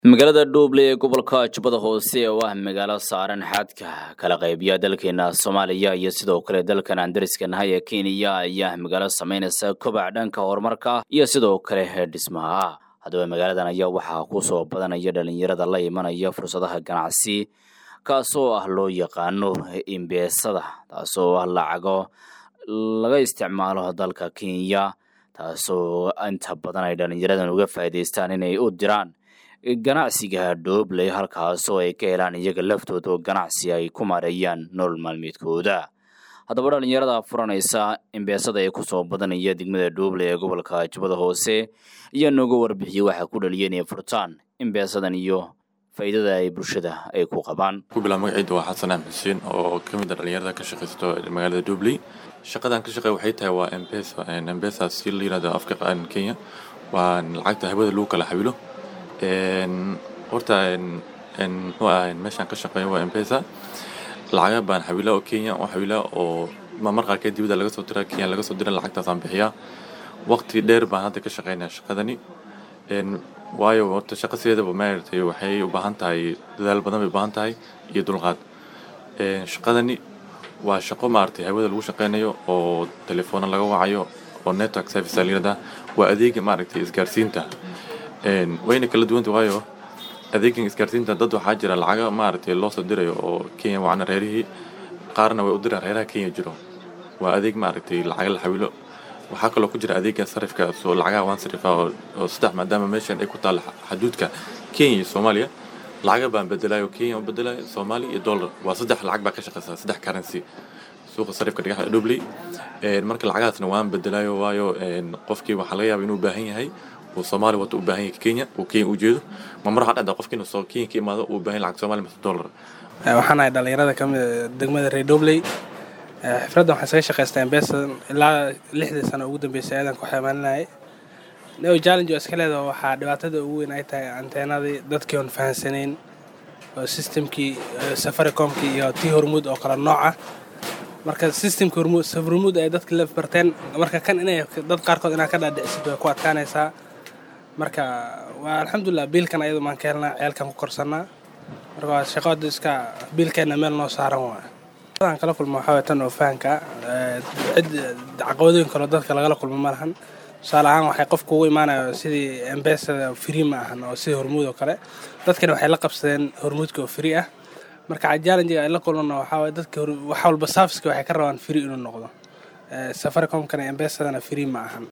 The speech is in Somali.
magaalada Dublin ee gobolka Jubbada Hoose oo ah magaalo saaran xadka kala qaybiya dalkeena Soomaaliya iyo sidoo kale dalkan Andariska ee Kenya ayaa magaalo sameynaysa kobac dhanka horumarka iyo sidoo kale dhismaha. Haddaba magaaladan ayaa waxaa ku soo badanaya dhalinyarada la imanaya fursadaha ganacsi kaasoo ah loo yaqaano M-Pesada, taasoo ah lacago laga isticmaalo dalka Kenya, taasoo inta badan ay dhalinyaradan uga faa'iideystaan inay u diraan ganacsiga Dublin halkaasoo ay ka helaan iyaga laftooda ganacsi ay ku maareeyaan nolol maalmeedkooda. Haddaba dhalinyarada furanaysa M-Pesada ee ku soo badanaya degmada Dublin ee gobolka Jubbada Hoose iyo nooga warbixiyay waxa ku dhaliyay inay furtaan M-Pesadan iyo faa'iidada ay bulshada ay ku qabaan. ku bilaab magacayda waa Xasan Axmed Xuseen oo kamid ah dhalinyarada ka shaqeysta magaalada Dublin. shaqadan ka shaqeey waxay tahay waa M-Pesa si la yiraahdo afka Kenya waa lacagta hawada lagu kala xawilo. horta meeshan ka shaqeeyo waa M-Pesa lacag baan xawila oo Kenya oo xawila oo marka ka dibadda laga soo diray Kenya laga soo diray lacagtaas aan bixiya waqti dheer baan hadda ka shaqeynaa shaqadani waayo horta shaqadeeda maartay waxay u baahan tahay dadaal badan bay baahan tahay iyo dulqaad. shaqadani waa shaqo maartay hawada lagu shaqeynayo oo telefoon laga wacayo oo network service la yiraahdo waa adeeg maartay isgaarsiinta wayna kala duwan tahay waayo adeeggan isgaarsiinta dad waxaa jira lacag maartay loo soo dirayo oo Kenya waana reerihii qaarna way u diraan reeraha Kenya jiro waa adeeg maartay lacag la xawilo. waxaa kaloo ku jira adeegga sarifka soo lacagaha waan sarifa oo saddex maadaama meeshan ay ku taal xuduudka Kenya iyo Soomaaliya lacag baan bedelayo Kenya oo bedelayo Soomaali iyo dollar waa saddex lacag baa ka shaqeysa saddex currency suuqa sarifka dhigaha Dublin marka lacagaasna waan bedelayo waayo qofkii waxa laga yaabaa inuu u baahan yahay oo Soomaali wato u baahan yahay Kenya oo Kenya u jeedo mar hadda qofkii soo Kenya ka imaado u baahan lacag Soomaali ama dollar. waxaan ay dhalinyarada kamid degmada reer Dublin xifradan waxaan shaqeystaa M-Pesa ilaa 6 sano ugu dambeysay ayaan ku xamaanay noo challenge iska leedahay waxa dhibaatada ugu weyn ay tahay anteenadii dadkii aan fahansaneyn oo systemkii Safaricom-kii iyo tii Hormuud oo kala nooc ah marka systemka Hormuud ay dadka la barteen marka kan inay dad qaarkood inaa ka dhaadhicsido ku adkaanaysa marka waa alxamdulillah biilkan ayadu maan ka helnaa ceelkan ku korsanaa marka shaqada iska biilkeena meel noo saaran waa aan kala kulmo waxa tan oo fahanka caqabadooyin kale dadka laga kulmo malahan salaam waxay qofku u imaanayo sidii M-Pesada free ma ahan oo sidii Hormuud oo kale dadkana waxay la qabsadeen Hormuudka oo free ah marka challenge ay la kulmano waxa dadka wax walba service waxay ka rabaan free inuu noqdo Safaricom kana M-Pesadana free ma ahan.